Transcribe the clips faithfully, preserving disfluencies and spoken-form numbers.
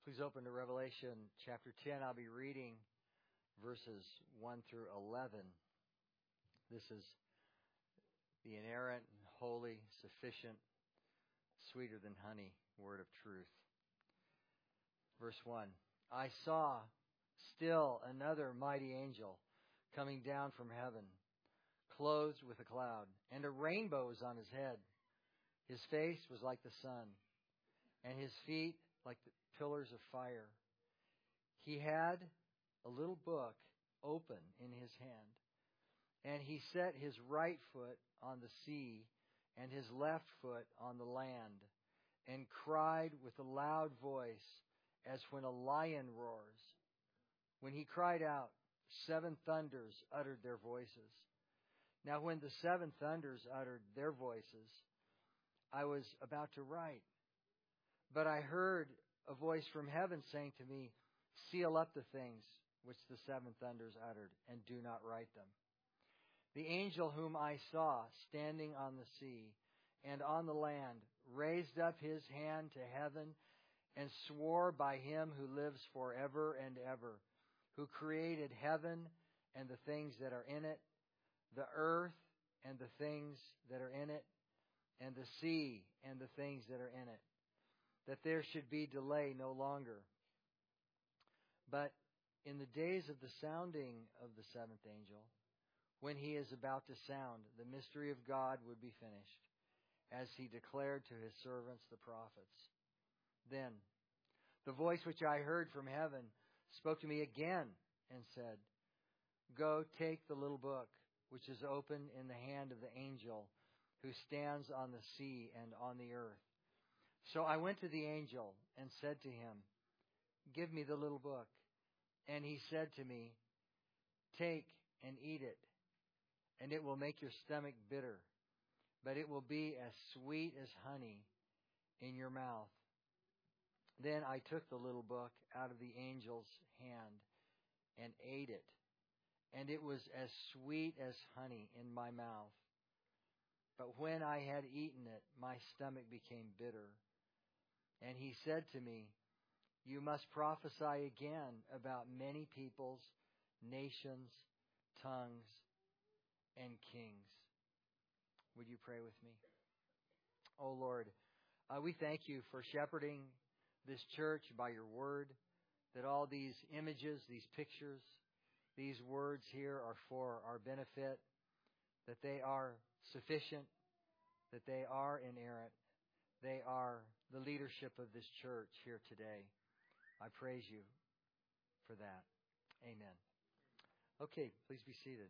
Please open to Revelation chapter ten. I'll be reading verses one through eleven. This is the inerrant, holy, sufficient, sweeter than honey word of truth. Verse one. I saw still another mighty angel coming down from heaven, clothed with a cloud, and a rainbow was on his head. His face was like the sun, and his feet like the pillars of fire. He had a little book open in his hand, and he set his right foot on the sea and his left foot on the land, and cried with a loud voice as when a lion roars. When he cried out, seven thunders uttered their voices. Now when the seven thunders uttered their voices, I was about to write, but I heard a voice from heaven saying to me, seal up the things which the seven thunders uttered, and do not write them. The angel whom I saw standing on the sea and on the land raised up his hand to heaven and swore by him who lives forever and ever, who created heaven and the things that are in it, the earth and the things that are in it, and the sea and the things that are in it, that there should be delay no longer. But in the days of the sounding of the seventh angel, when he is about to sound, the mystery of God would be finished, as he declared to his servants the prophets. Then the voice which I heard from heaven spoke to me again and said, go take the little book which is open in the hand of the angel who stands on the sea and on the earth. So I went to the angel and said to him, give me the little book. And he said to me, take and eat it, and it will make your stomach bitter, but it will be as sweet as honey in your mouth. Then I took the little book out of the angel's hand and ate it, and it was as sweet as honey in my mouth. But when I had eaten it, my stomach became bitter. And he said to me, you must prophesy again about many peoples, nations, tongues, and kings. Would you pray with me? Oh Lord, uh, we thank you for shepherding this church by your word, that all these images, these pictures, these words here are for our benefit, that they are sufficient, that they are inerrant, they are the leadership of this church here today. I praise you for that. Amen. Okay, please be seated.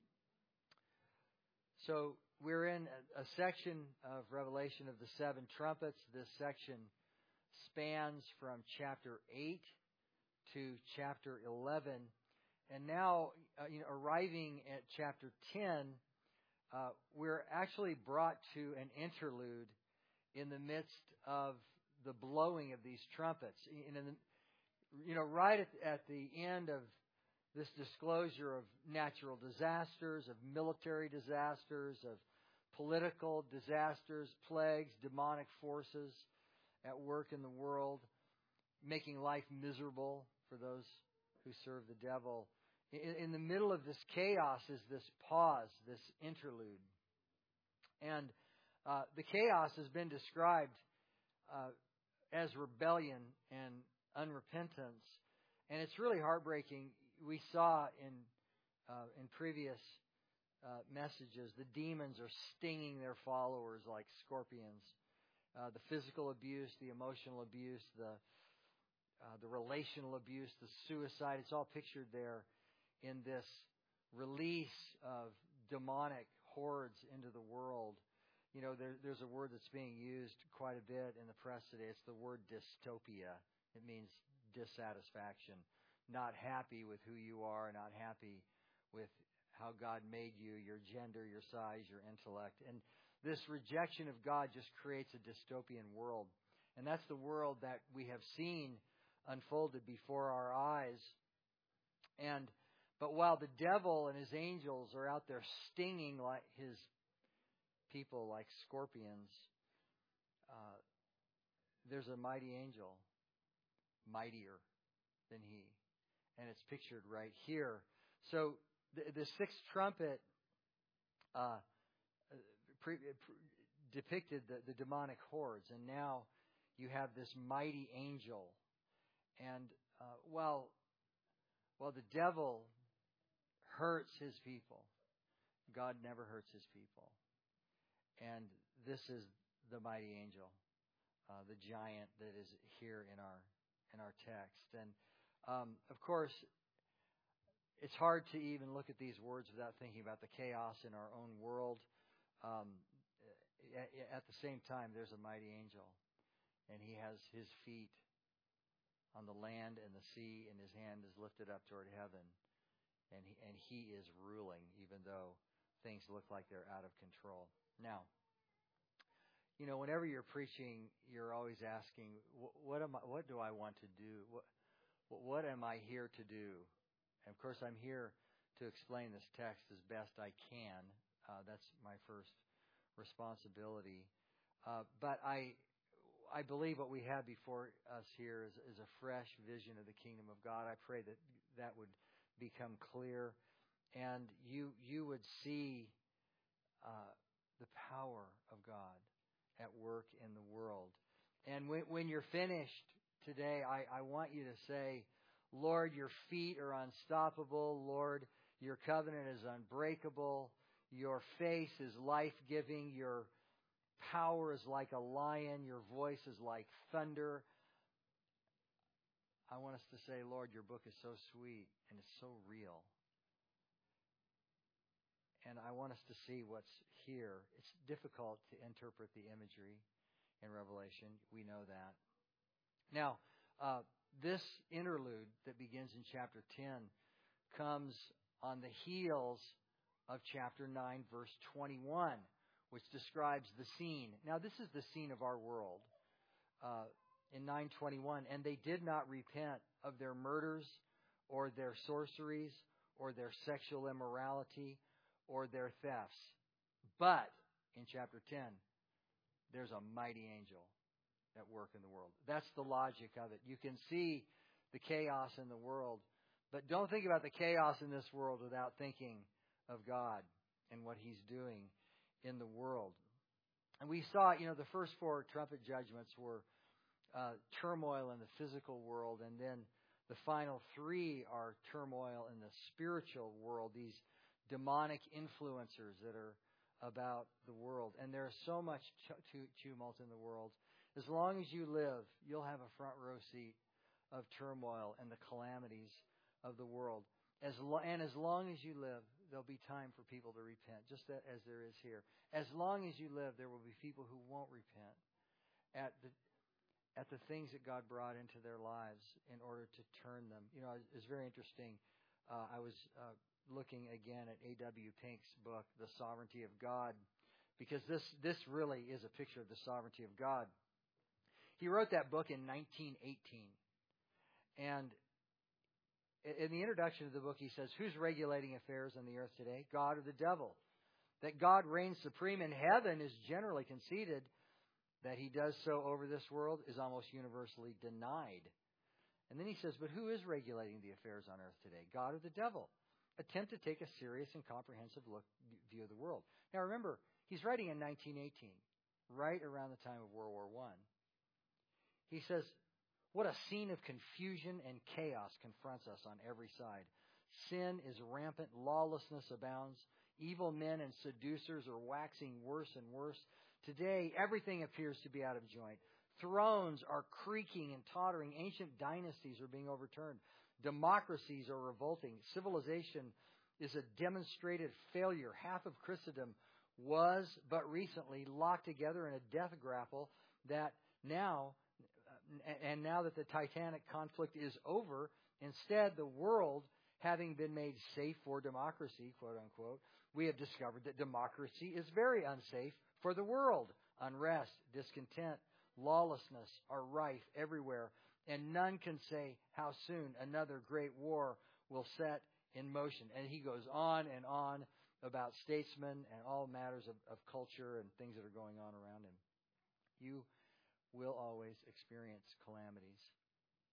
So we're in a, a section of Revelation of the Seven Trumpets. This section spans from chapter eight to chapter eleven. And now, uh, you know, arriving at chapter ten, uh, we're actually brought to an interlude in the midst of the blowing of these trumpets. And in the, you know, right at, at the end of this disclosure of natural disasters, of military disasters, of political disasters, plagues, demonic forces at work in the world, making life miserable for those who serve the devil. In, in the middle of this chaos is this pause, this interlude. And uh, the chaos has been described uh, as rebellion and unrepentance. And it's really heartbreaking. We saw in uh, in previous uh, messages, the demons are stinging their followers like scorpions. Uh, the physical abuse, the emotional abuse, the uh, the relational abuse, the suicide, it's all pictured there in this release of demonic hordes into the world. You know, there, there's a word that's being used quite a bit in the press today. It's the word dystopia. It means dissatisfaction, not happy with who you are, not happy with how God made you, your gender, your size, your intellect. And this rejection of God just creates a dystopian world. And that's the world that we have seen unfolded before our eyes. And but while the devil and his angels are out there stinging like his people like scorpions, uh, there's a mighty angel mightier than he. And it's pictured right here. So the, the sixth trumpet uh, pre, pre, depicted the, the demonic hordes. And now you have this mighty angel. And uh, while, while the devil hurts his people, God never hurts his people. And this is the mighty angel, uh, the giant that is here in our in our text. And um, of course, it's hard to even look at these words without thinking about the chaos in our own world. Um, at, at the same time, there's a mighty angel, and he has his feet on the land and the sea, and his hand is lifted up toward heaven, and he, and he is ruling, even though things look like they're out of control. Now, you know, whenever you're preaching, you're always asking, what am I, what do I want to do? What, what am I here to do? And of course, I'm here to explain this text as best I can. Uh, that's my first responsibility. Uh, but I, I believe what we have before us here is, is a fresh vision of the kingdom of God. I pray that that would become clear, and you you would see uh, the power of God at work in the world. And when, when you're finished today, I, I want you to say, Lord, your feet are unstoppable. Lord, your covenant is unbreakable. Your face is life-giving. Your power is like a lion. Your voice is like thunder. I want us to say, Lord, your book is so sweet and it's so real. And I want us to see what's here. It's difficult to interpret the imagery in Revelation. We know that. Now, uh, this interlude that begins in chapter ten comes on the heels of chapter nine, verse twenty-one, which describes the scene. Now, this is the scene of our world. Uh, in nine twenty-one, and they did not repent of their murders or their sorceries or their sexual immorality or their thefts. But in chapter ten, there's a mighty angel at work in the world. That's the logic of it. You can see the chaos in the world, but don't think about the chaos in this world without thinking of God and what He's doing in the world. And we saw, you know, the first four trumpet judgments were uh, turmoil in the physical world, and then the final three are turmoil in the spiritual world, these demonic influencers that are about the world. And there's so much ch- tumult in the world. As long as you live, you'll have a front row seat of turmoil and the calamities of the world. As lo- and as long as you live, there'll be time for people to repent, just as there is here. As long as you live, there will be people who won't repent at the at the things that God brought into their lives in order to turn them. You know, it's very interesting. Uh, I was uh, looking again at A W Pink's book, The Sovereignty of God, because this this really is a picture of the sovereignty of God. He wrote that book in nineteen eighteen. And in the introduction of the book, he says, who's regulating affairs on the earth today? God or the devil? That God reigns supreme in heaven is generally conceded. That He does so over this world is almost universally denied. And then he says, but who is regulating the affairs on earth today? God or the devil? Attempt to take a serious and comprehensive look view of the world. Now remember, he's writing in nineteen eighteen, right around the time of World War One. He says, what a scene of confusion and chaos confronts us on every side. Sin is rampant, lawlessness abounds, evil men and seducers are waxing worse and worse. Today, everything appears to be out of joint. Thrones are creaking and tottering. Ancient dynasties are being overturned. Democracies are revolting. Civilization is a demonstrated failure. Half of Christendom was, but recently, locked together in a death grapple that now, and now that the Titanic conflict is over, instead the world, having been made safe for democracy, quote unquote, we have discovered that democracy is very unsafe for the world. Unrest, discontent, lawlessness are rife everywhere, and none can say how soon another great war will set in motion. And he goes on and on about statesmen and all matters of, of culture and things that are going on around him. You will always experience calamities.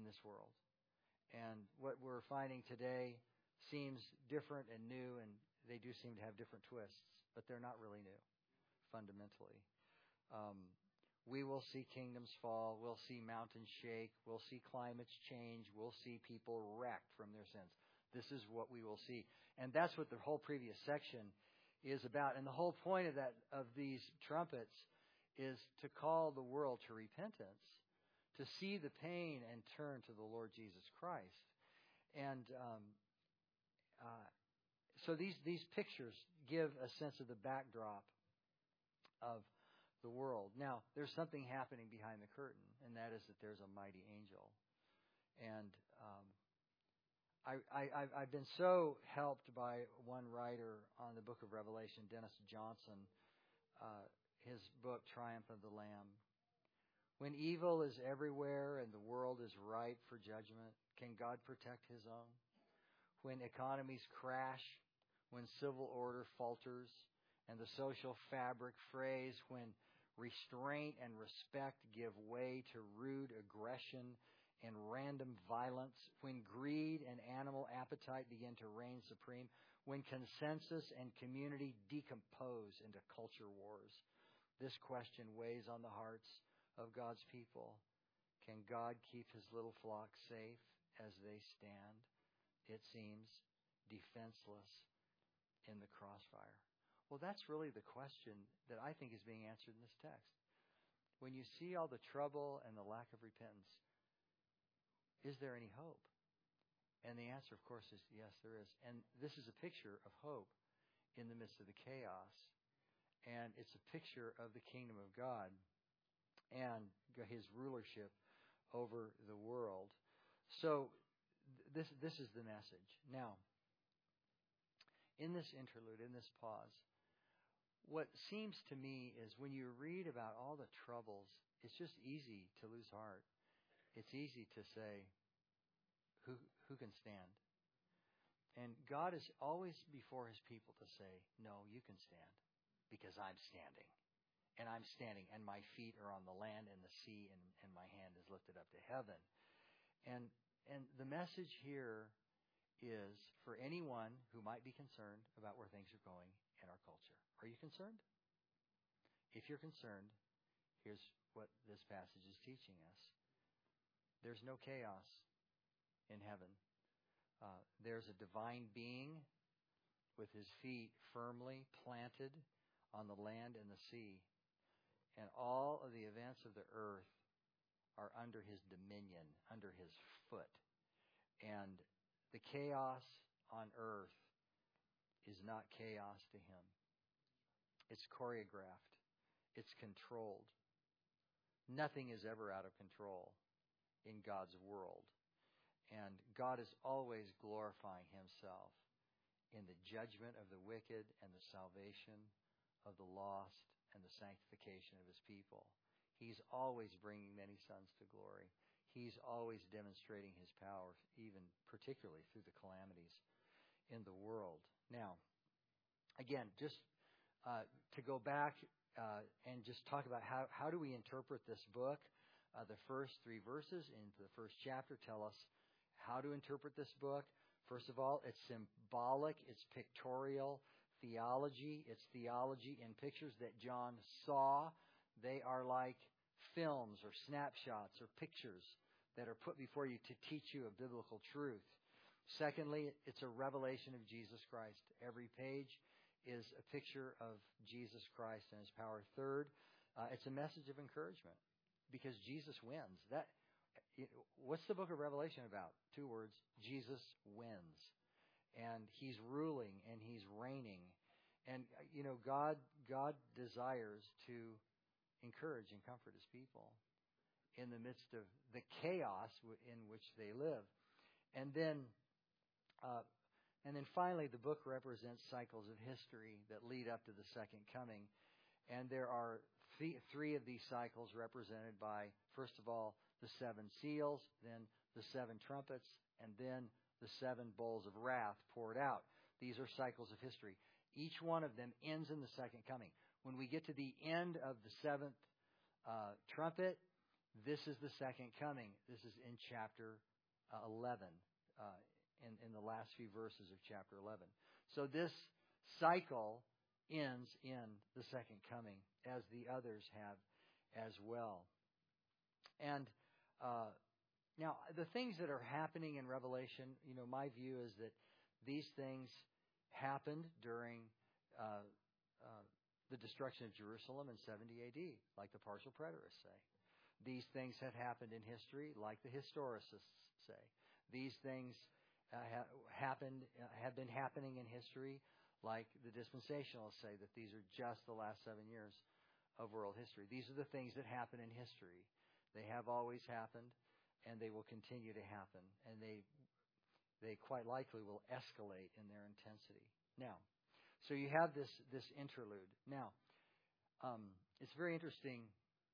this world. And what we're finding today seems different and new, and they do seem to have different twists, but they're not really new, fundamentally. Um, we will see kingdoms fall. We'll see mountains shake. We'll see climates change. We'll see people wrecked from their sins. This is what we will see. And that's what the whole previous section is about. And the whole point of that, of these trumpets, is to call the world to repentance, to see the pain and turn to the Lord Jesus Christ. And um, uh, so these, these pictures give a sense of the backdrop of the world. Now, there's something happening behind the curtain, and that is that there's a mighty angel. And um, I, I, I've been so helped by one writer on the book of Revelation, Dennis Johnson, uh, his book, Triumph of the Lamb. When evil is everywhere and the world is ripe for judgment, can God protect his own? When economies crash, when civil order falters, and the social fabric frays, when restraint and respect give way to rude aggression and random violence, when greed and animal appetite begin to reign supreme, when consensus and community decompose into culture wars, this question weighs on the hearts of God's people. Can God keep his little flock safe as they stand, it seems, defenseless in the crossfire? Well, that's really the question that I think is being answered in this text. When you see all the trouble and the lack of repentance, is there any hope? And the answer, of course, is yes, there is. And this is a picture of hope in the midst of the chaos. And it's a picture of the kingdom of God and his rulership over the world. So this this is the message. Now, in this interlude, in this pause, what seems to me is when you read about all the troubles, it's just easy to lose heart. It's easy to say, who who can stand? And God is always before his people to say, no, you can stand, because I'm standing. And I'm standing, and my feet are on the land and the sea, and, and my hand is lifted up to heaven. And and the message here is for anyone who might be concerned about where things are going in our culture. Are you concerned? If you're concerned, here's what this passage is teaching us. There's no chaos in heaven. Uh, there's a divine being with his feet firmly planted on the land and the sea. And all of the events of the earth are under his dominion, under his foot. And the chaos on earth is not chaos to him. It's choreographed. It's controlled. Nothing is ever out of control in God's world. And God is always glorifying himself in the judgment of the wicked and the salvation of the lost and the sanctification of his people. He's always bringing many sons to glory. He's always demonstrating his power, even particularly through the calamities in the world. Now, again, just uh, to go back uh, and just talk about how, how do we interpret this book. Uh, the first three verses in the first chapter tell us how to interpret this book. First of all, it's symbolic, it's pictorial theology. It's theology in pictures that John saw. They are like films or snapshots or pictures that are put before you to teach you a biblical truth. Secondly, it's a revelation of Jesus Christ. Every page is a picture of Jesus Christ and his power. Third, uh, it's a message of encouragement because Jesus wins. That what's the book of Revelation about? Two words: Jesus wins. And he's ruling and he's reigning. And, you know, God God desires to encourage and comfort his people in the midst of the chaos in which they live. And then, uh, and then finally, the book represents cycles of history that lead up to the second coming. And there are th- three of these cycles represented by, first of all, the seven seals, then the seven trumpets, and then the seven bowls of wrath poured out. These are cycles of history. Each one of them ends in the second coming. When we get to the end of the seventh uh, trumpet, This is the second coming. This is in chapter uh, eleven, uh, in, in the last few verses of chapter eleven. So this cycle ends in the second coming, as the others have as well. And uh, now, the things that are happening in Revelation, you know, my view is that these things happened during uh, uh, the destruction of Jerusalem in seventy A D, like the partial preterists say. These things have happened in history, like the historicists say. These things uh, ha- happened uh, have been happening in history, like the dispensationalists say, that these are just the last seven years of world history. These are the things that happen in history. They have always happened, and they will continue to happen, and they they quite likely will escalate in their intensity. Now, so you have this this interlude. Now, um, it's very interesting.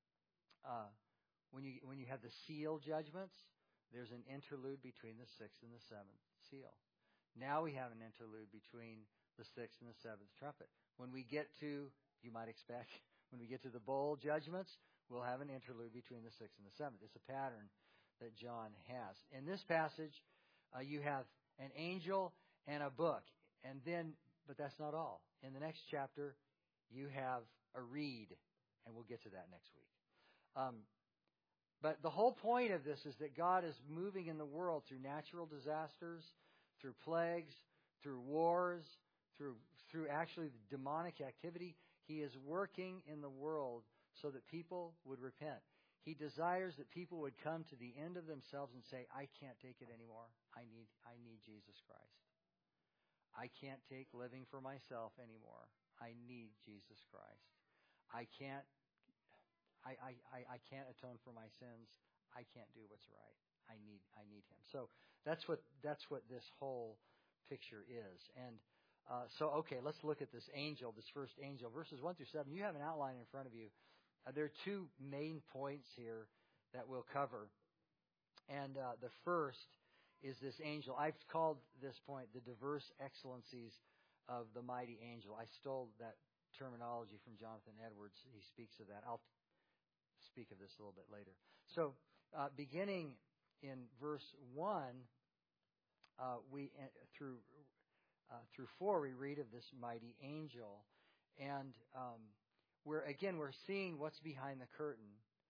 Uh, When you when you have the seal judgments, there's an interlude between the sixth and the seventh seal. Now we have an interlude between the sixth and the seventh trumpet. When we get to, you might expect, when we get to the bowl judgments, we'll have an interlude between the sixth and the seventh. It's a pattern that John has. In this passage, uh, you have an angel and a book, and then, but that's not all. In the next chapter, you have a reed, and we'll get to that next week. Um, But the whole point of this is that God is moving in the world through natural disasters, through plagues, through wars, through through actually demonic activity. He is working in the world so that people would repent. He desires that people would come to the end of themselves and say, I can't take it anymore. I need I need Jesus Christ. I can't take living for myself anymore. I need Jesus Christ. I can't I, I, I can't atone for my sins. I can't do what's right. I need I need Him. So that's what that's what this whole picture is. And uh, so, okay, let's look at this angel, this first angel, verses one through seven. You have an outline in front of you. Uh, there are two main points here that we'll cover. And uh, the first is this angel. I've called this point the diverse excellencies of the mighty angel. I stole that terminology from Jonathan Edwards. He speaks of that. I'll speak of this a little bit later. So, uh, beginning in verse one, uh, we uh, through uh, through four, we read of this mighty angel, and um, we're again we're seeing what's behind the curtain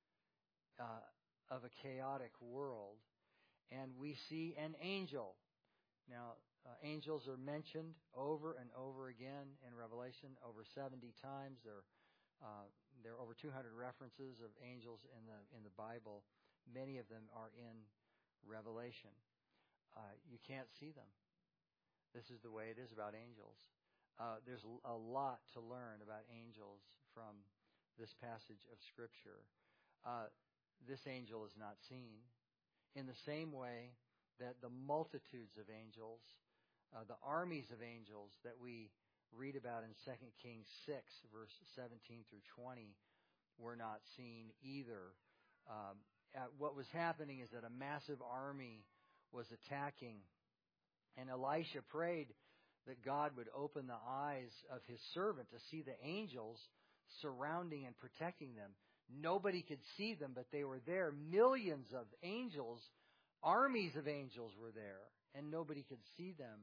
uh, of a chaotic world, and we see an angel. Now, uh, angels are mentioned over and over again in Revelation, over seventy times. They're Uh, there are over two hundred references of angels in the in the Bible. Many of them are in Revelation. Uh, you can't see them. This is the way it is about angels. Uh, there's a lot to learn about angels from this passage of Scripture. Uh, this angel is not seen. In the same way that the multitudes of angels, uh, the armies of angels that we read about in Second Kings six, verse seventeen through twenty, were not seen either. Um, what was happening is that a massive army was attacking, and Elisha prayed that God would open the eyes of his servant to see the angels surrounding and protecting them. Nobody could see them, but they were there. Millions of angels, armies of angels were there, and nobody could see them.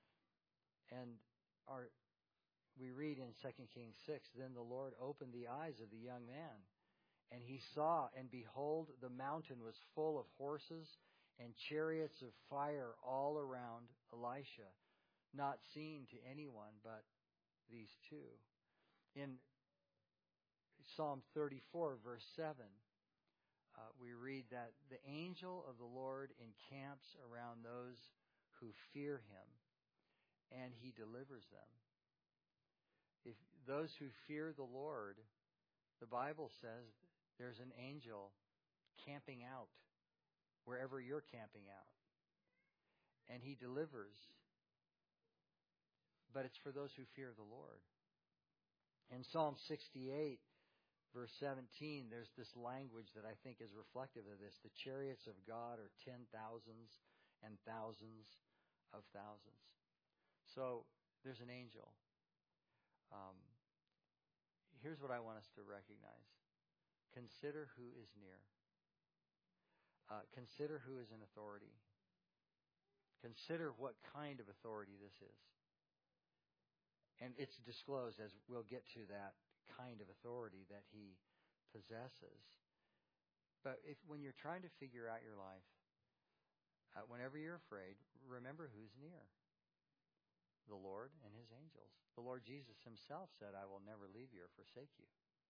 And our We read in Second Kings six, then the Lord opened the eyes of the young man, and he saw, and behold, the mountain was full of horses and chariots of fire all around Elisha, not seen to anyone but these two. In Psalm thirty-four, verse seven, uh, we read that the angel of the Lord encamps around those who fear him, and he delivers them. If those who fear the Lord, the Bible says there's an angel camping out wherever you're camping out. And he delivers. But it's for those who fear the Lord. In Psalm sixty-eight, verse seventeen, there's this language that I think is reflective of this. The chariots of God are ten thousands and thousands of thousands. So there's an angel. Um, here's what I want us to recognize. Consider who is near. uh, consider who is in authority. Consider what kind of authority this is. And it's disclosed as we'll get to that kind of authority that he possesses. But if when you're trying to figure out your life, uh, whenever you're afraid, remember who's near. The Lord and his angels. The Lord Jesus himself said, I will never leave you or forsake you.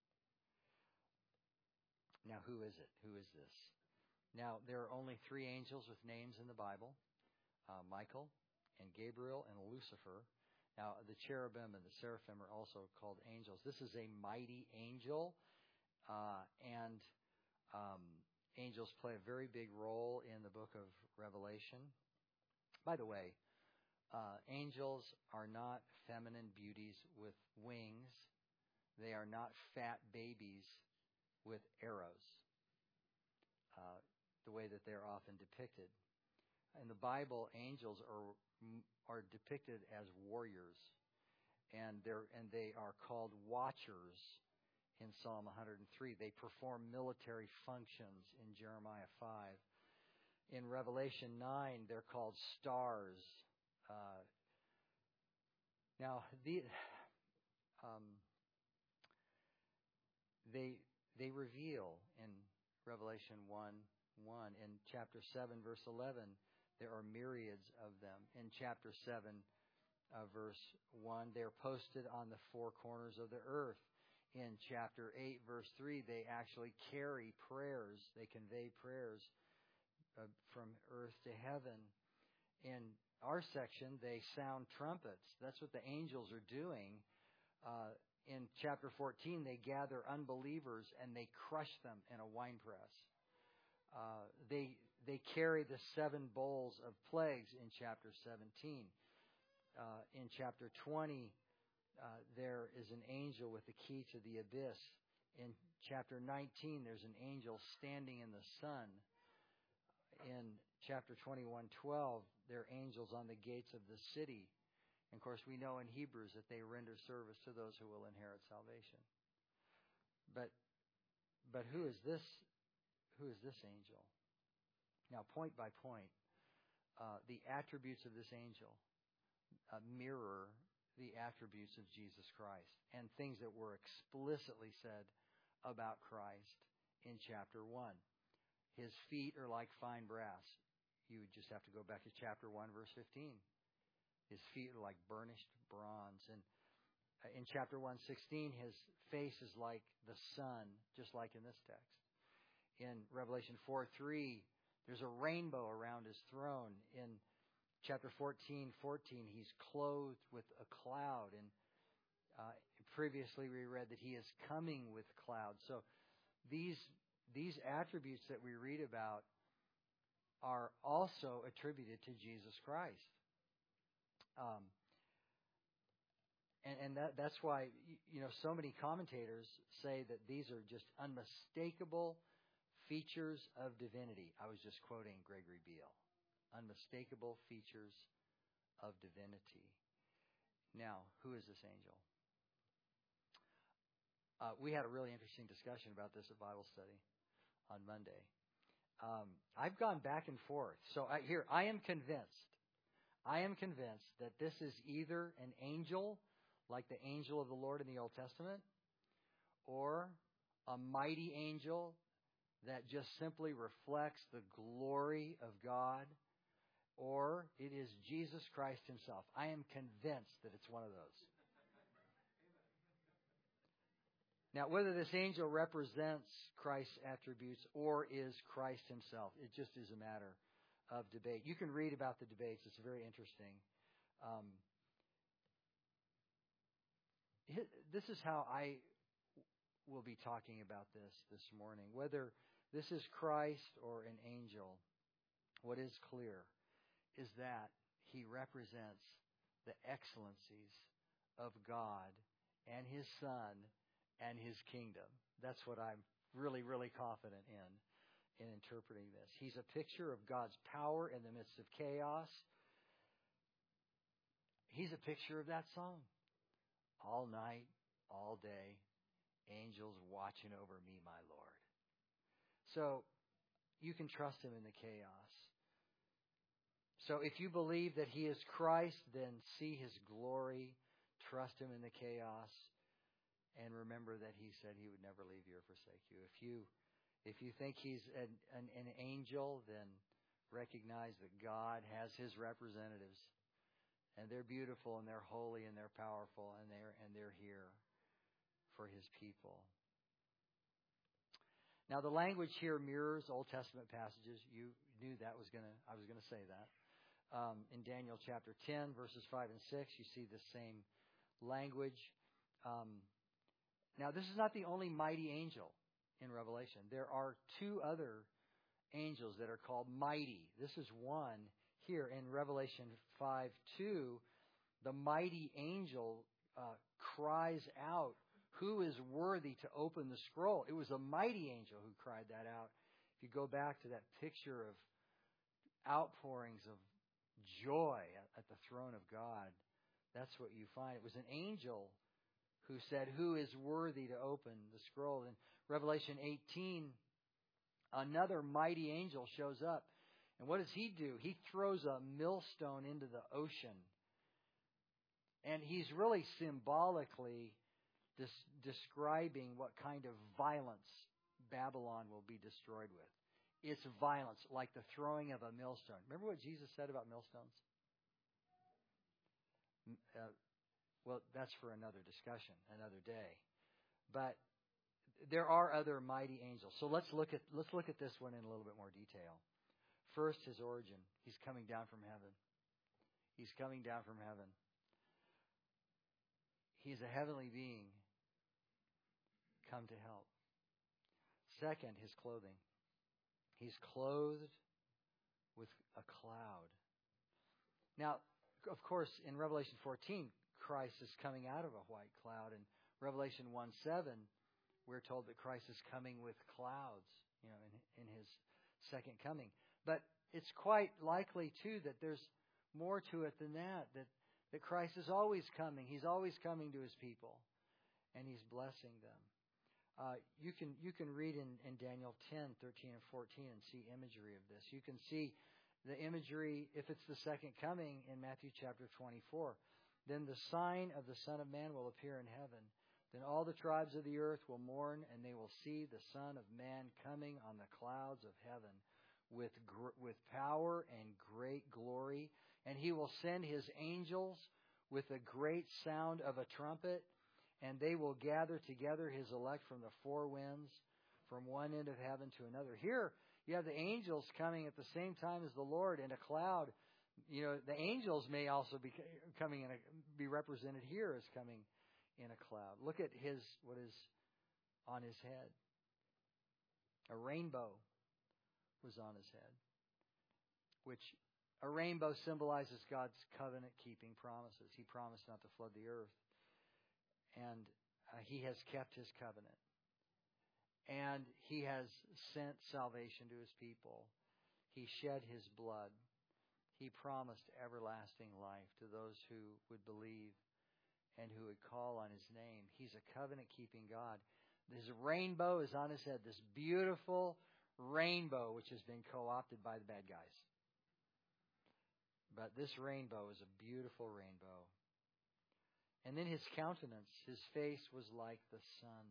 Now, who is it? Who is this? Now, there are only three angels with names in the Bible. Uh, Michael and Gabriel and Lucifer. Now, the cherubim and the seraphim are also called angels. This is a mighty angel, uh, and um, angels play a very big role in the book of Revelation. By the way, uh, angels are not feminine beauties with wings. They are not fat babies with arrows, uh, the way that they're often depicted. In the Bible, angels are are depicted as warriors, and they're and they are called watchers in Psalm one hundred three. They perform military functions in Jeremiah five. In Revelation nine, they're called stars. Uh, now, the um, they they reveal in Revelation one one, in chapter seven, verse eleven. There are myriads of them. In chapter seven, uh, verse one, they're posted on the four corners of the earth. In chapter eight, verse three, they actually carry prayers. They convey prayers uh, from earth to heaven. In our section, they sound trumpets. That's what the angels are doing. Uh, in chapter fourteen, they gather unbelievers and they crush them in a winepress. Uh, they they carry the seven bowls of plagues in chapter seventeen. Uh, in chapter twenty, uh, there is an angel with the key to the abyss. In chapter nineteen, there's an angel standing in the sun. In chapter twenty-one twelve, there are angels on the gates of the city. And of course, we know in Hebrews that they render service to those who will inherit salvation. But but who is this? Who is this angel? Now, point by point, uh, the attributes of this angel uh, mirror the attributes of Jesus Christ and things that were explicitly said about Christ in chapter one. His feet are like fine brass. You would just have to go back to chapter one, verse fifteen. His feet are like burnished bronze. And uh, in chapter one sixteen, his face is like the sun, just like in this text. In Revelation four three, there's a rainbow around his throne. In chapter fourteen fourteen, he's clothed with a cloud. And uh, previously we read that he is coming with clouds. So these these attributes that we read about are also attributed to Jesus Christ. Um, and and that, that's why, you know, so many commentators say that these are just unmistakable features of divinity. I was just quoting Gregory Beale. Unmistakable features of divinity. Now, who is this angel? Uh, we had a really interesting discussion about this at Bible study on Monday. Um, I've gone back and forth. So I, here, I am convinced. I am convinced that this is either an angel, like the angel of the Lord in the Old Testament, or a mighty angel that just simply reflects the glory of God, or it is Jesus Christ himself. I am convinced that it's one of those. Now, whether this angel represents Christ's attributes or is Christ himself, it just is a matter of debate. You can read about the debates. It's very interesting. Um, this is how I will be talking about this this morning. Whether this is Christ or an angel, what is clear is that he represents the excellencies of God and his Son and his kingdom. That's what I'm really, really confident in, in interpreting this. He's a picture of God's power in the midst of chaos. He's a picture of that song. All night, all day, angels watching over me, my Lord. So, you can trust him in the chaos. So if you believe that he is Christ, then see his glory, trust him in the chaos, and remember that he said he would never leave you or forsake you. If you if you think he's an, an, an angel, then recognize that God has his representatives, and they're beautiful and they're holy and they're powerful and they're and they're here for his people. Now the language here mirrors Old Testament passages. You knew that was gonna I was gonna say that. Um, in Daniel chapter ten, verses five and six, you see the same language. Um, now this is not the only mighty angel in Revelation. There are two other angels that are called mighty. This is one here in Revelation five two. The mighty angel uh, cries out, "Who is worthy to open the scroll?" It was a mighty angel who cried that out. If you go back to that picture of outpourings of joy at the throne of God, that's what you find. It was an angel who said, "Who is worthy to open the scroll?" In Revelation eighteen, another mighty angel shows up. And what does he do? He throws a millstone into the ocean. And he's really symbolically des- describing what kind of violence Babylon will be destroyed with. It's violence, like the throwing of a millstone. Remember what Jesus said about millstones? Uh, well, that's for another discussion, another day. But there are other mighty angels. So let's look at let's look at this one in a little bit more detail. First, his origin. He's coming down from heaven. He's coming down from heaven. He's a heavenly being come to help. Second, his clothing. He's clothed with a cloud. Now, of course, in Revelation fourteen, Christ is coming out of a white cloud. In Revelation one seven, we're told that Christ is coming with clouds, you know, in, in his second coming. But it's quite likely, too, that there's more to it than that, that, that Christ is always coming. He's always coming to his people, and he's blessing them. Uh, you can you can read in, in Daniel ten, thirteen, and fourteen and see imagery of this. You can see the imagery, if it's the second coming, in Matthew chapter twenty-four. Then the sign of the Son of Man will appear in heaven. Then all the tribes of the earth will mourn, and they will see the Son of Man coming on the clouds of heaven with gr- with power and great glory. And he will send his angels with a great sound of a trumpet, and they will gather together his elect from the four winds, from one end of heaven to another. Here, you have the angels coming at the same time as the Lord in a cloud. You know, the angels may also be coming in a, be represented here as coming in a cloud. Look at his what is on his head. A rainbow was on his head, which a rainbow symbolizes God's covenant-keeping promises. He promised not to flood the earth. And uh, he has kept his covenant. And he has sent salvation to his people. He shed his blood. He promised everlasting life to those who would believe and who would call on his name. He's a covenant-keeping God. His rainbow is on his head, this beautiful rainbow which has been co-opted by the bad guys. But this rainbow is a beautiful rainbow. And then his countenance, his face was like the sun.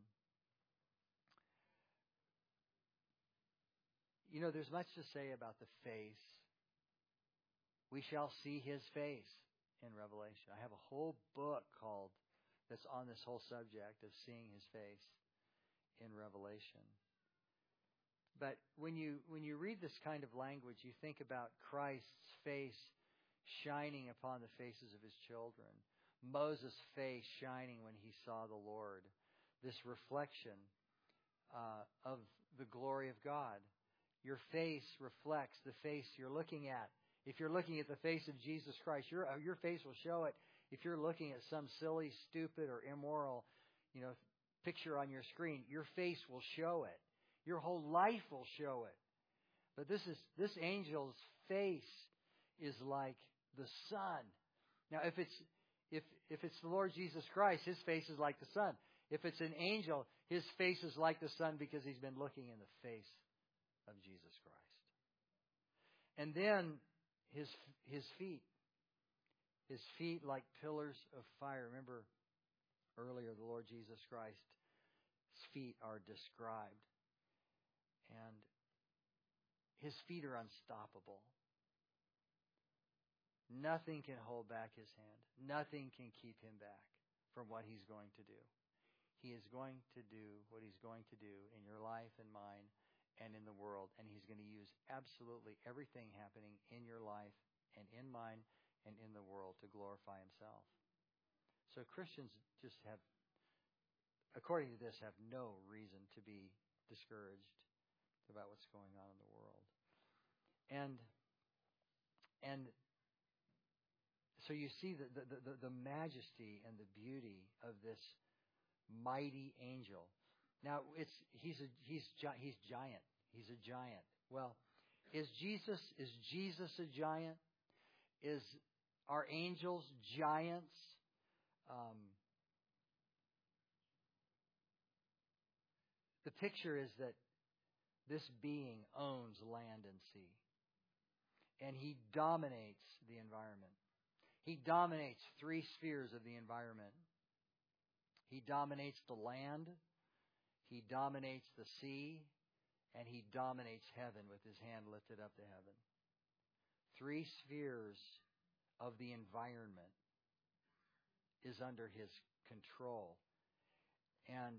You know, there's much to say about the face. We shall see his face in Revelation. I have a whole book called that's on this whole subject of seeing his face in Revelation. But when you when you read this kind of language, you think about Christ's face shining upon the faces of his children. Moses' face shining when he saw the Lord. This reflection uh, of the glory of God. Your face reflects the face you're looking at. If you're looking at the face of Jesus Christ, your your face will show it. If you're looking at some silly, stupid, or immoral, you know, picture on your screen, your face will show it. Your whole life will show it. But this is this angel's face is like the sun. Now, if it's if if it's the Lord Jesus Christ, his face is like the sun. If it's an angel, his face is like the sun because he's been looking in the face of Jesus Christ. And then his his feet. His feet like pillars of fire. Remember earlier the Lord Jesus Christ's feet are described. And his feet are unstoppable. Nothing can hold back his hand. Nothing can keep him back from what he's going to do. He is going to do what he's going to do in your life and mine and in the world. And he's going to use absolutely everything happening in your life and in mine and in the world to glorify himself. So Christians just have, according to this, have no reason to be discouraged about what's going on in the world. And and so you see the, the, the, the majesty and the beauty of this mighty angel. Now it's he's a he's he's giant. He's a giant. Well, is Jesus is Jesus a giant? Is are angels giants? Um, the picture is that this being owns land and sea. And he dominates the environment. He dominates three spheres of the environment. He dominates the land, he dominates the sea, and he dominates heaven with his hand lifted up to heaven. Three spheres of the environment is under his control. And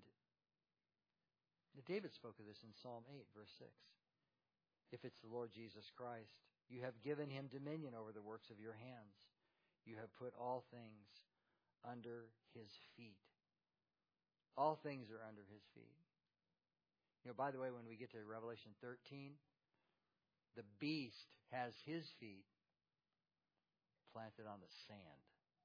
David spoke of this in Psalm eight, verse six. If it's the Lord Jesus Christ, you have given him dominion over the works of your hands. You have put all things under his feet. All things are under his feet. You know, by the way, when we get to Revelation thirteen, the beast has his feet planted on the sand.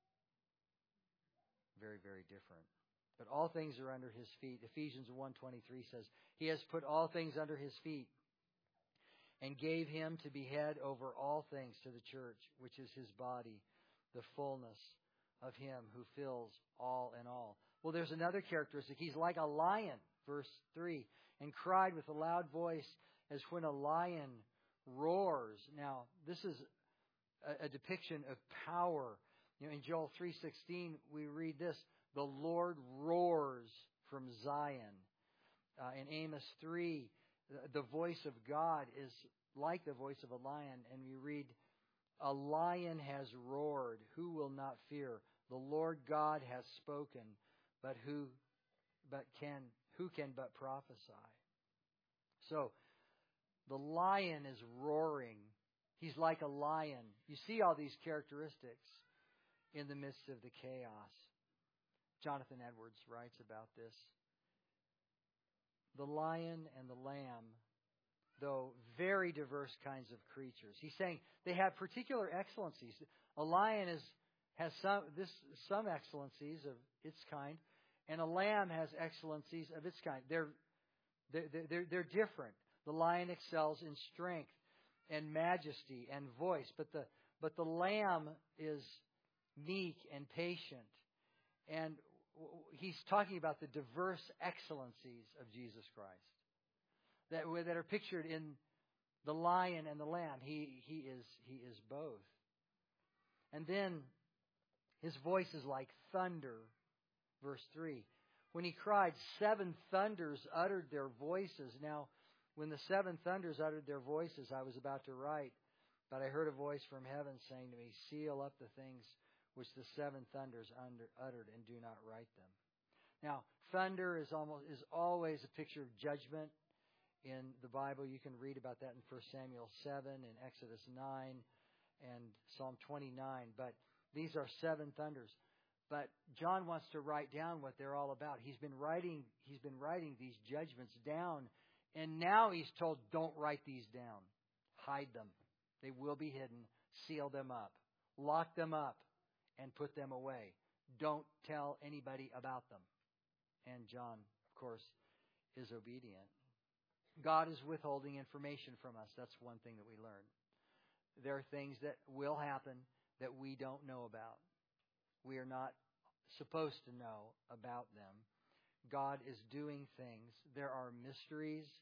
Very, very different. But all things are under his feet. Ephesians one twenty-three says, he has put all things under his feet and gave him to be head over all things to the church, which is his body, the fullness of him who fills all in all. Well, there's another characteristic. He's like a lion, verse three, and cried with a loud voice as when a lion roars. Now, this is a, a depiction of power. You know, in Joel three sixteen, we read this, the Lord roars from Zion. Uh, in Amos three, the, the voice of God is like the voice of a lion. And we read, a lion has roared. Who will not fear? The Lord God has spoken. But who, but can, who can but prophesy? So, the lion is roaring. He's like a lion. You see all these characteristics in the midst of the chaos. Jonathan Edwards writes about this. The lion and the lamb, though very diverse kinds of creatures. He's saying they have particular excellencies. A lion is has some this some excellencies of its kind, and a lamb has excellencies of its kind. They're they're they're, they're different. The lion excels in strength and majesty and voice, but the but the lamb is meek and patient. And he's talking about the diverse excellencies of Jesus Christ that that are pictured in the lion and the lamb. He he is he is both. And then his voice is like thunder, verse three. When he cried, seven thunders uttered their voices. Now, when the seven thunders uttered their voices, I was about to write, but I heard a voice from heaven saying to me, seal up the things which the seven thunders under, uttered, and do not write them. Now, thunder is almost is always a picture of judgment in the Bible. You can read about that in First Samuel seven, and Exodus nine, and Psalm twenty-nine. But these are seven thunders. But John wants to write down what they're all about. He's been writing, he's been writing these judgments down, and now he's told, don't write these down. Hide them. They will be hidden. Seal them up. Lock them up and put them away. Don't tell anybody about them. And John, of course, is obedient. God is withholding information from us. That's one thing that we learn. There are things that will happen that we don't know about. We are not supposed to know about them. God is doing things. There are mysteries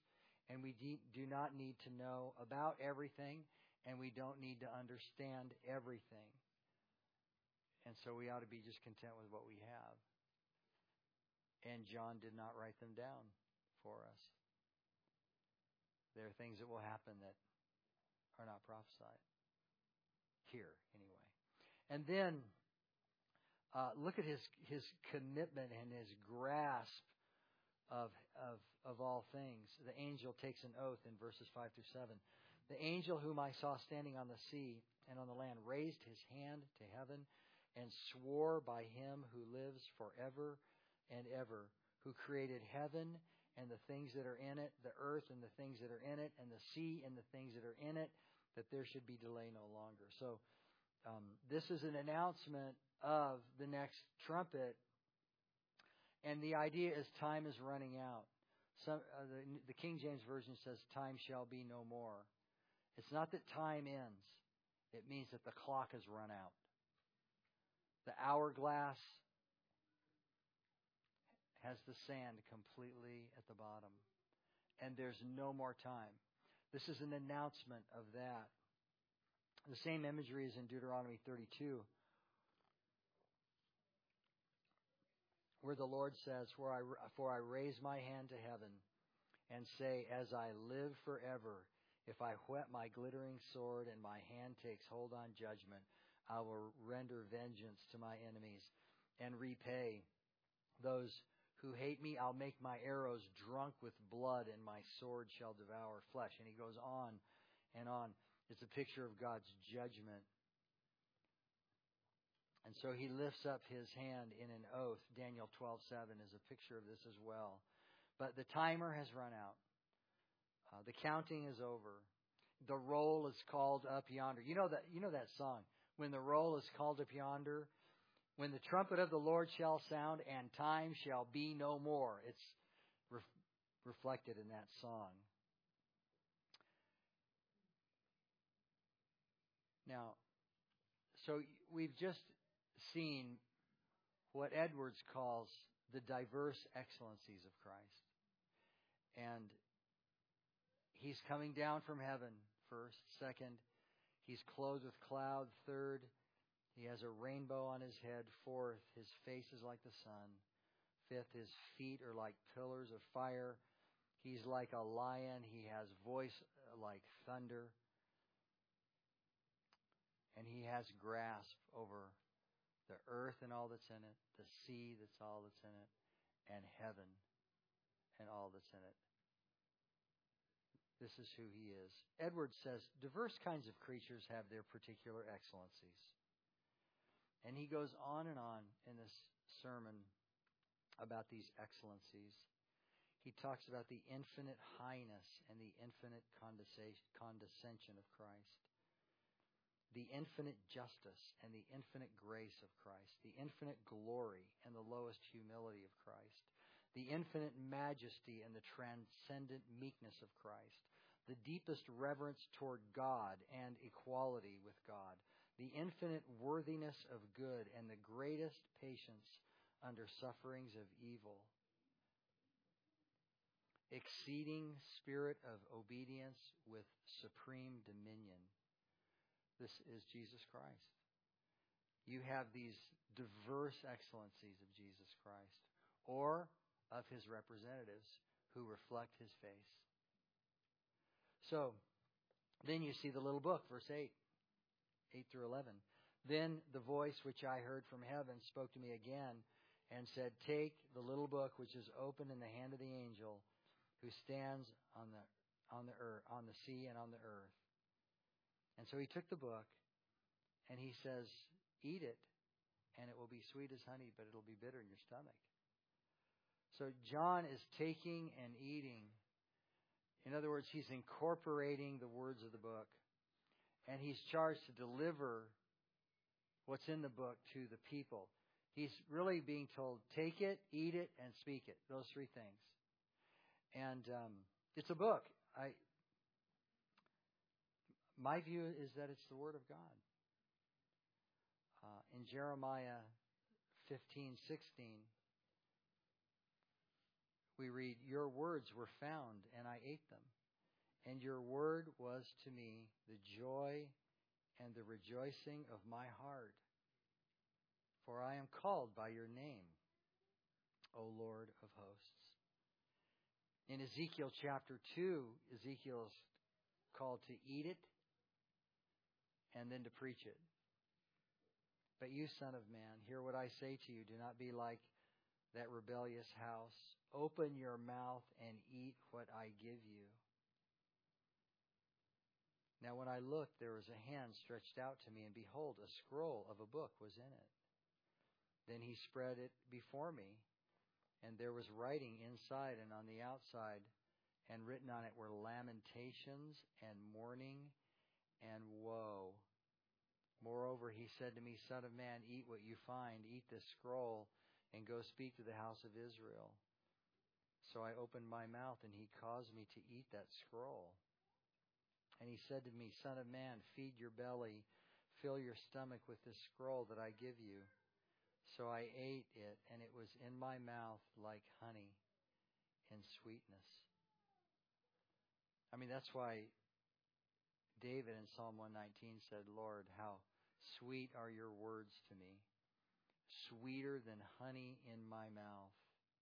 And we de- do not need to know about everything, and we don't need to understand everything. And so we ought to be just content with what we have. And John did not write them down for us. There are things that will happen that are not prophesied. Here, anyway. And then, uh, look at his his commitment and his grasp of, of, of all things. The angel takes an oath in verses five through seven. The angel whom I saw standing on the sea and on the land raised his hand to heaven and swore by him who lives forever and ever, who created heaven and the things that are in it, the earth and the things that are in it, and the sea and the things that are in it, that there should be delay no longer. So um, this is an announcement of the next trumpet, and the idea is time is running out. Some, uh, the, the King James Version says, time shall be no more. It's not that time ends. It means that the clock has run out. The hourglass has the sand completely at the bottom, and there's no more time. This is an announcement of that. The same imagery is in Deuteronomy thirty-two, where the Lord says, For I, for I raise my hand to heaven and say, as I live forever, if I whet my glittering sword and my hand takes hold on judgment, I will render vengeance to my enemies and repay those who hate me. I'll make my arrows drunk with blood, and my sword shall devour flesh. And he goes on and on. It's a picture of God's judgment. And so he lifts up his hand in an oath. Daniel twelve seven is a picture of this as well. But the timer has run out. Uh, the counting is over. The roll is called up yonder. You know that, you know that song, when the roll is called up yonder, when the trumpet of the Lord shall sound and time shall be no more. It's re- reflected in that song. Now, so we've just seen what Edwards calls the diverse excellencies of Christ. And he's coming down from heaven, first. Second, he's clothed with cloud. Third, he has a rainbow on his head. Fourth, his face is like the sun. Fifth, his feet are like pillars of fire. He's like a lion. He has voice like thunder. And he has grasp over the earth and all that's in it, the sea that's all that's in it, and heaven and all that's in it. This is who he is. Edwards says, diverse kinds of creatures have their particular excellencies. And he goes on and on in this sermon about these excellencies. He talks about the infinite highness and the infinite condescension of Christ, the infinite justice and the infinite grace of Christ, the infinite glory and the lowest humility of Christ, the infinite majesty and the transcendent meekness of Christ, the deepest reverence toward God and equality with God, the infinite worthiness of good and the greatest patience under sufferings of evil, exceeding spirit of obedience with supreme dominion. This is Jesus Christ. You have these diverse excellencies of Jesus Christ, or of his representatives who reflect his face. So, then you see the little book, verse eight, eight through eleven. Then the voice which I heard from heaven spoke to me again and said, take the little book which is open in the hand of the angel who stands on the on the earth, on the sea and on the earth. And so he took the book, and he says, eat it, and it will be sweet as honey, but it'll be bitter in your stomach. So John is taking and eating. In other words, he's incorporating the words of the book, and he's charged to deliver what's in the book to the people. He's really being told, take it, eat it, and speak it. Those three things. And um, it's a book. I... My view is that it's the Word of God. Uh, in Jeremiah fifteen sixteen, we read, your words were found, and I ate them. And your word was to me the joy and the rejoicing of my heart. For I am called by your name, O Lord of hosts. In Ezekiel chapter two, Ezekiel is called to eat it and then to preach it. But you, son of man, hear what I say to you. Do not be like that rebellious house. Open your mouth and eat what I give you. Now when I looked, there was a hand stretched out to me, and behold, a scroll of a book was in it. Then he spread it before me, and there was writing inside and on the outside, and written on it were lamentations and mourning and woe. Moreover, he said to me, Son of man, eat what you find, eat this scroll, and go speak to the house of Israel. So I opened my mouth, and he caused me to eat that scroll. And he said to me, Son of man, feed your belly, fill your stomach with this scroll that I give you. So I ate it, and it was in my mouth like honey and sweetness. I mean, that's why David in Psalm one nineteen said, Lord, how sweet are your words to me, sweeter than honey in my mouth.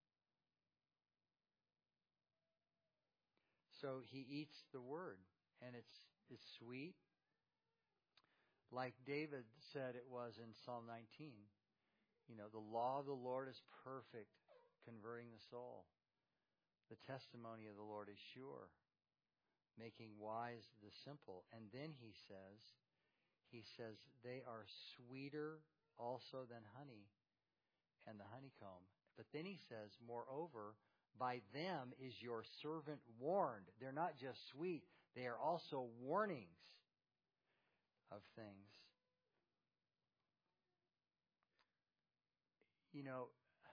So he eats the word, and it's it's sweet, like David said it was in Psalm nineteen. You know, the law of the Lord is perfect, converting the soul. The testimony of the Lord is sure, making wise the simple. And then he says, he says, they are sweeter also than honey and the honeycomb. But then he says, moreover, by them is your servant warned. They're not just sweet, they are also warnings of things. You know,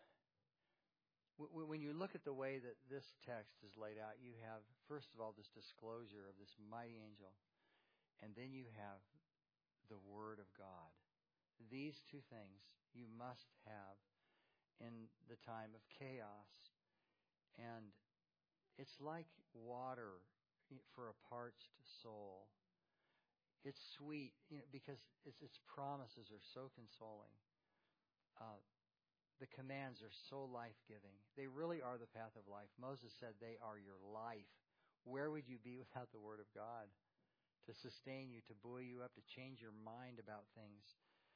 when you look at the way that this text is laid out, you have, first of all, this disclosure of this mighty angel, and then you have the Word of God. These two things you must have in the time of chaos. And it's like water for a parched soul. It's sweet, you know, because its, its promises are so consoling. Uh, the commands are so life-giving. They really are the path of life. Moses said they are your life. Where would you be without the Word of God? To sustain you, to buoy you up, to change your mind about things.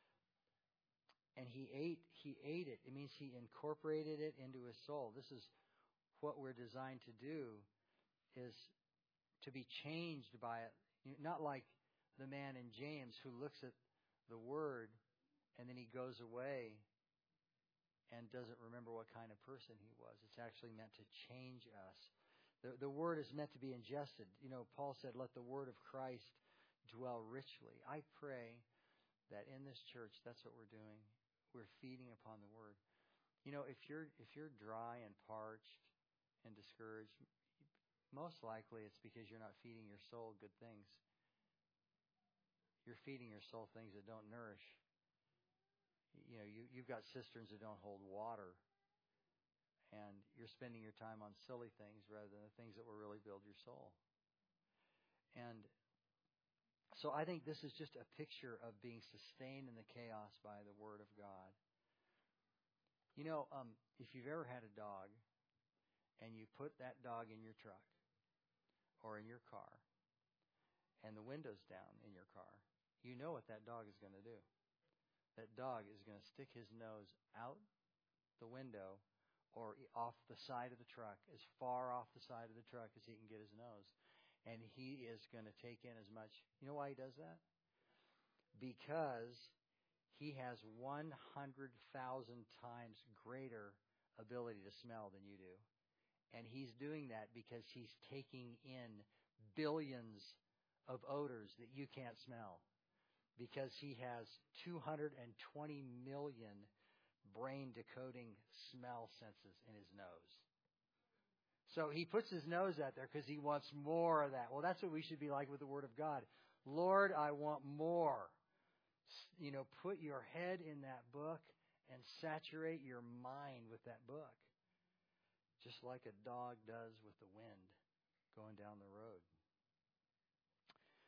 And he ate, he ate it. It means he incorporated it into his soul. This is what we're designed to do, is to be changed by it. Not like the man in James who looks at the Word and then he goes away and doesn't remember what kind of person he was. It's actually meant to change us. The, the Word is meant to be ingested. You know, Paul said, let the Word of Christ dwell richly. I pray that in this church, that's what we're doing. We're feeding upon the Word. You know, if you're if you're dry and parched and discouraged, most likely it's because you're not feeding your soul good things. You're feeding your soul things that don't nourish. You know, you, you've got cisterns that don't hold water, and you're spending your time on silly things rather than the things that will really build your soul. And so I think this is just a picture of being sustained in the chaos by the Word of God. You know, um, if you've ever had a dog and you put that dog in your truck or in your car and the window's down in your car, you know what that dog is going to do. That dog is going to stick his nose out the window or off the side of the truck, as far off the side of the truck as he can get his nose. And he is going to take in as much. You know why he does that? Because he has one hundred thousand times greater ability to smell than you do. And he's doing that because he's taking in billions of odors that you can't smell. Because he has two hundred twenty million brain decoding smell senses in his nose. So he puts his nose out there because he wants more of that. Well, that's what we should be like with the Word of God. Lord, I want more. You know, put your head in that book and saturate your mind with that book. Just like a dog does with the wind going down the road.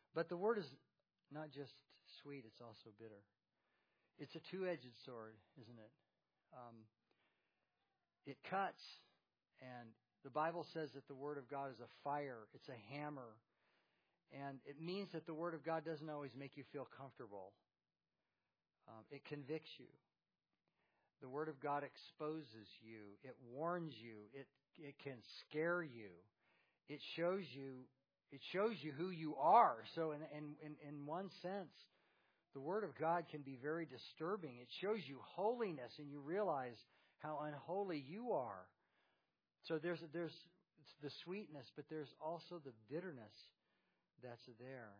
But the word is not just sweet, it's also bitter. It's a two-edged sword, isn't it? Um, it cuts, and the Bible says that the Word of God is a fire. It's a hammer. And it means that the Word of God doesn't always make you feel comfortable. Um, it convicts you. The Word of God exposes you. It warns you. It it can scare you. It shows you it shows you who you are. So in in in, in one sense, the Word of God can be very disturbing. It shows you holiness, and you realize how unholy you are. So there's there's the sweetness, but there's also the bitterness that's there.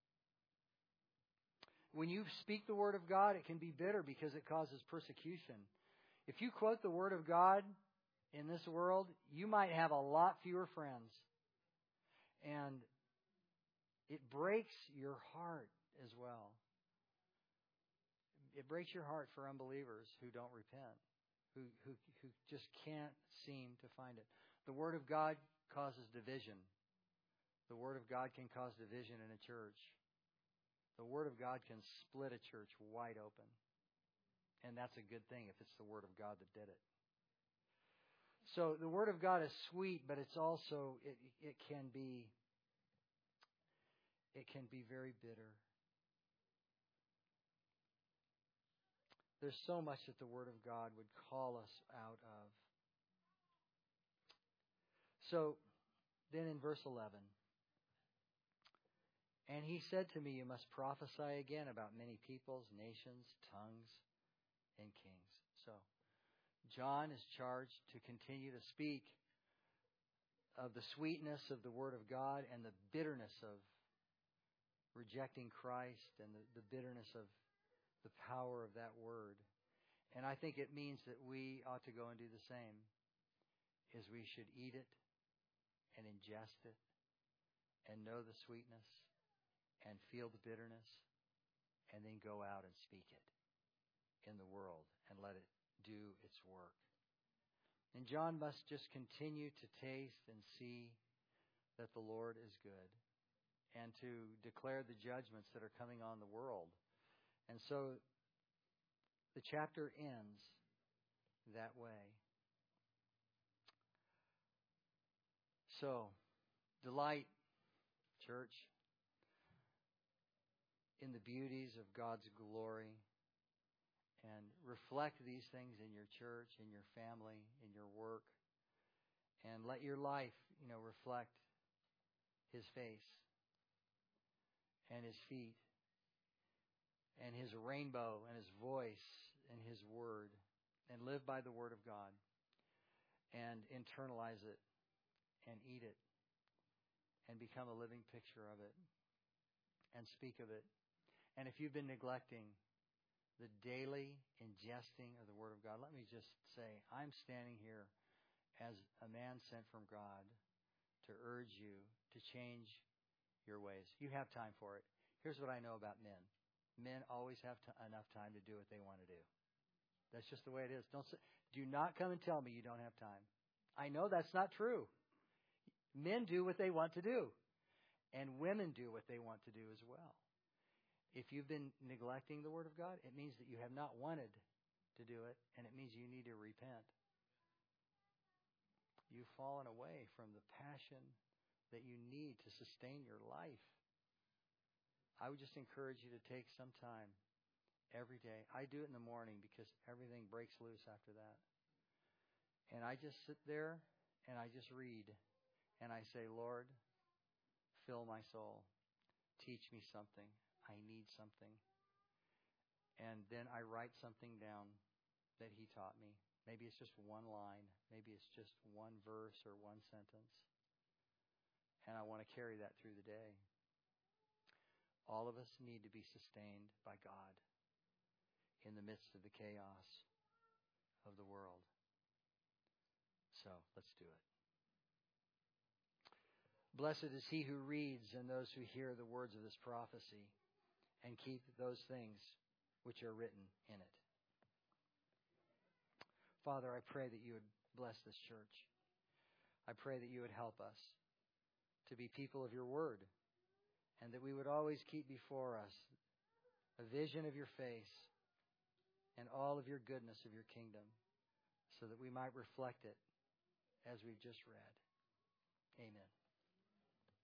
When you speak the Word of God, it can be bitter because it causes persecution. If you quote the Word of God in this world, you might have a lot fewer friends. And it breaks your heart as well. It breaks your heart for unbelievers who don't repent, who, who, who just can't seem to find it. The Word of God causes division. The Word of God can cause division in a church. The Word of God can split a church wide open. And that's a good thing if it's the Word of God that did it. So the Word of God is sweet, but it's also, it, it can be, it can be very bitter. There's so much that the Word of God would call us out of. So then in verse eleven, and he said to me, you must prophesy again about many peoples, nations, tongues, and kings. So John is charged to continue to speak of the sweetness of the Word of God and the bitterness of rejecting Christ and the, the bitterness of the power of that Word. And I think it means that we ought to go and do the same, is we should eat it and ingest it and know the sweetness and feel the bitterness and then go out and speak it in the world and let it do its work. And John must just continue to taste and see that the Lord is good and to declare the judgments that are coming on the world. And so the chapter ends that way. So, delight, church, in the beauties of God's glory, and reflect these things in your church, in your family, in your work, and let your life, you know, reflect His face and His feet and His rainbow and His voice and His Word, and live by the Word of God and internalize it and eat it and become a living picture of it and speak of it. And if you've been neglecting the daily ingesting of the Word of God, let me just say, I'm standing here as a man sent from God to urge you to change your ways. You have time for it. Here's what I know about men. Men always have t- enough time to do what they want to do. That's just the way it is. Don't say, do not come and tell me you don't have time. I know that's not true. Men do what they want to do, and women do what they want to do as well. If you've been neglecting the Word of God, it means that you have not wanted to do it, and it means you need to repent. You've fallen away from the passion that you need to sustain your life. I would just encourage you to take some time every day. I do it in the morning because everything breaks loose after that. And I just sit there and I just read. And I say, Lord, fill my soul. Teach me something. I need something. And then I write something down that He taught me. Maybe it's just one line. Maybe it's just one verse or one sentence. And I want to carry that through the day. All of us need to be sustained by God in the midst of the chaos of the world. So let's do it. Blessed is he who reads and those who hear the words of this prophecy and keep those things which are written in it. Father, I pray that you would bless this church. I pray that you would help us to be people of your word and that we would always keep before us a vision of your face and all of your goodness of your kingdom, so that we might reflect it as we've just read. Amen.